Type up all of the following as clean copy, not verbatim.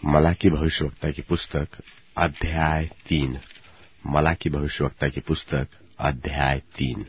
मलाकी भविष्यवक्ता की पुस्तक अध्याय 3। मलाकी भविष्यवक्ता की पुस्तक अध्याय 3।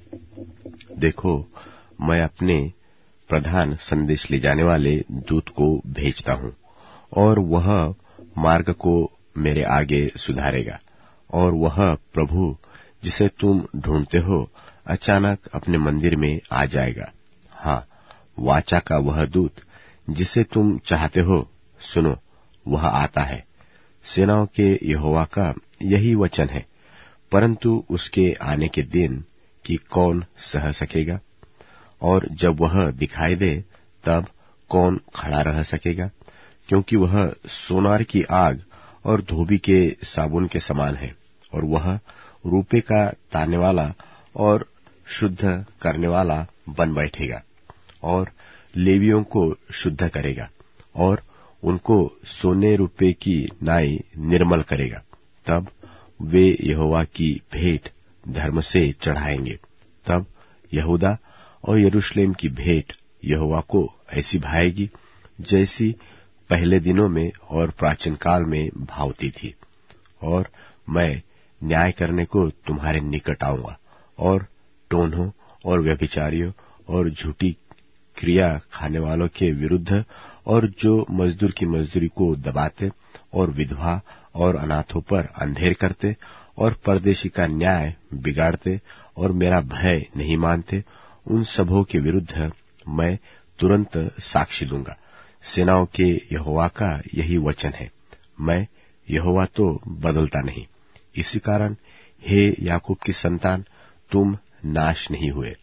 देखो, मैं अपने प्रधान संदेश ले जाने वाले दूत को भेजता हूँ, और वह मार्ग को मेरे आगे सुधारेगा। और वह प्रभु जिसे तुम ढूंढते हो अचानक अपने मंदिर में आ जाएगा। हाँ, वाचा का वह दूत जिसे तुम चाहते हो, सुनो, वह आता है। सेनाओं के यहोवा का यही वचन है। परंतु उसके आने के दिन की कौन सह सकेगा? और जब वह दिखाई दे तब कौन खड़ा रह सकेगा? क्योंकि वह सोनार की आग और धोबी के साबुन के समान है, और वह रूपे का ताने वाला और शुद्ध करने वाला बन बैठेगा, और लेवियों को शुद्ध करेगा, और उनको सोने रूपे की नाई निर्मल करेगा। तब वे यहोवा की भेंट धर्म से चढ़ाएंगे। तब यहूदा और यरूशलेम की भेंट यहोवा को ऐसी भाएगी जैसी पहले दिनों में और प्राचीन काल में भावती थी। और मैं न्याय करने को तुम्हारे निकट आऊंगा, और टोन्हों और व्यभिचारियों और झूठी क्रिया खाने वालों के विरुद्ध, और जो मजदूर की मजदूरी को दबाते और विधवा और अनाथों पर अंधेर करते और परदेशी का न्याय बिगाड़ते और मेरा भय नहीं मानते, उन सबों के विरुद्ध मैं तुरंत साक्षी दूंगा। सेनाओं के यहोवा का यही वचन है। मैं यहोवा तो बदलता नहीं। इसी कारण हे याकूब की संतान, तुम नाश नहीं हुए।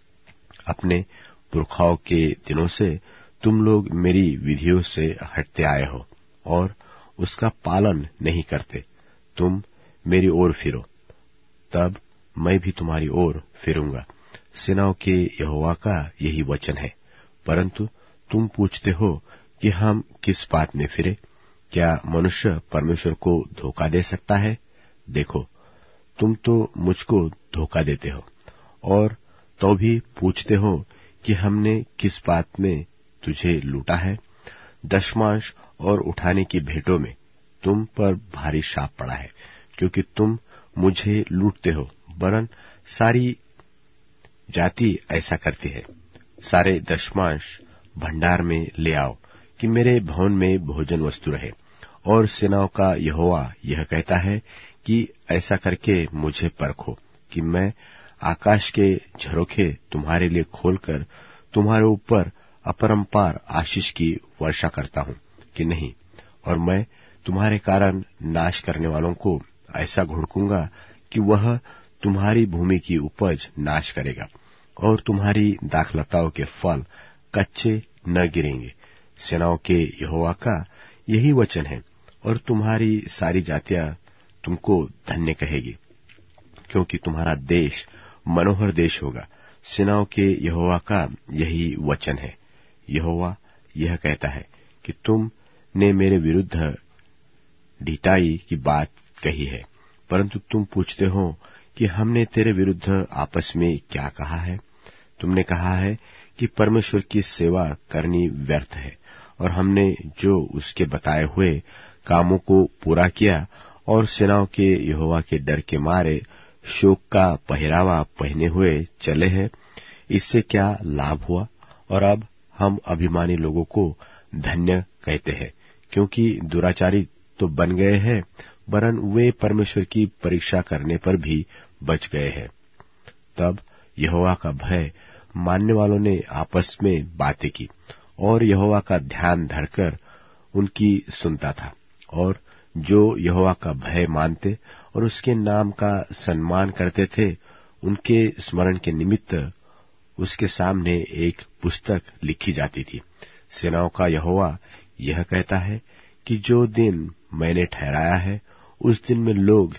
अपने पुरखाओं के दिनों से तुम लोग मेरी विधियों से हटते आए हो और उसका पालन नहीं करते। तुम मेरी ओर फिरो, तब मैं भी तुम्हारी ओर फिरूंगा। सेनाओं के यहोवा का यही वचन है। परंतु तुम पूछते हो कि हम किस बात में फिरे? क्या मनुष्य परमेश्वर को धोखा दे सकता है? देखो, तुम तो मुझको धोखा देते हो, और तो भी पूछते हो कि हमने किस बात में तुझे लूटा है? दशमांश और उठाने की भेंटों में तुम पर भारी शाप पड़ा है, क्योंकि तुम मुझे लूटते हो। वरन सारी जाति ऐसा करती है। सारे दशमांश भंडार में ले आओ कि मेरे भवन में भोजन वस्तु रहे। और सेनाओं का यहोवा यह कहता है कि ऐसा करके मुझे परखो कि मैं आकाश के झरोखे तुम्हारे लिए खोलकर तुम्हारे ऊपर अपरंपार आशीष की वर्षा करता हूं कि नहीं। और मैं तुम्हारे कारण नाश करने वालों को ऐसा घुड़कूंगा कि वह तुम्हारी भूमि की उपज नाश करेगा, और तुम्हारी दाखलताओं के फल कच्चे न गिरेंगे। सेनाओं के यहोवा का यही वचन है। और तुम्हारी सारी जातियां तुमको धन्य कहेगी, क्योंकि तुम्हारा देश मनोहर देश होगा। सेनाओं के यहोवा का यही वचन है। यहोवा यह कहता है कि तुमने मेरे विरुद्ध ढिठाई की बात कही है, परंतु तुम पूछते हो कि हमने तेरे विरुद्ध आपस में क्या कहा है? तुमने कहा है कि परमेश्वर की सेवा करनी व्यर्थ है, और हमने जो उसके बताए हुए कामों को पूरा किया और सेनाओं के यहोवा के डर के मारे शोक का पहरावा पहने हुए चले हैं, इससे क्या लाभ हुआ? और अब हम अभिमानी लोगों को धन्य कहते हैं, क्योंकि दुराचारी तो बन गए हैं, वरन वे परमेश्वर की परीक्षा करने पर भी बच गए हैं। तब यहोवा का भय मानने वालों ने आपस में बातें की, और यहोवा का ध्यान धरकर उनकी सुनता था। और जो यहोवा का भय मानते और उसके नाम का सम्मान करते थे, उनके स्मरण के निमित्त उसके सामने एक पुस्तक लिखी जाती थी। सेनाओं का यहोवा यह कहता है कि जो दिन मैंने ठहराया है, उस दिन में लोग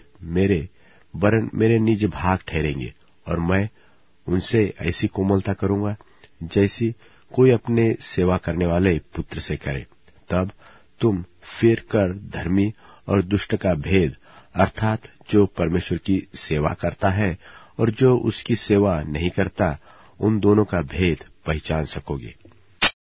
मेरे निज भाग ठहरेंगे, और मैं उनसे ऐसी कोमलता करूंगा जैसी कोई अपने सेवा करने वाले पुत्र से करे। तब तुम फिर कर धर्मी और दुष्ट का भेद, अर्थात जो परमेश्वर की सेवा करता है और जो उसकी सेवा नहीं करता, उन दोनों का भेद पहचान सकोगे।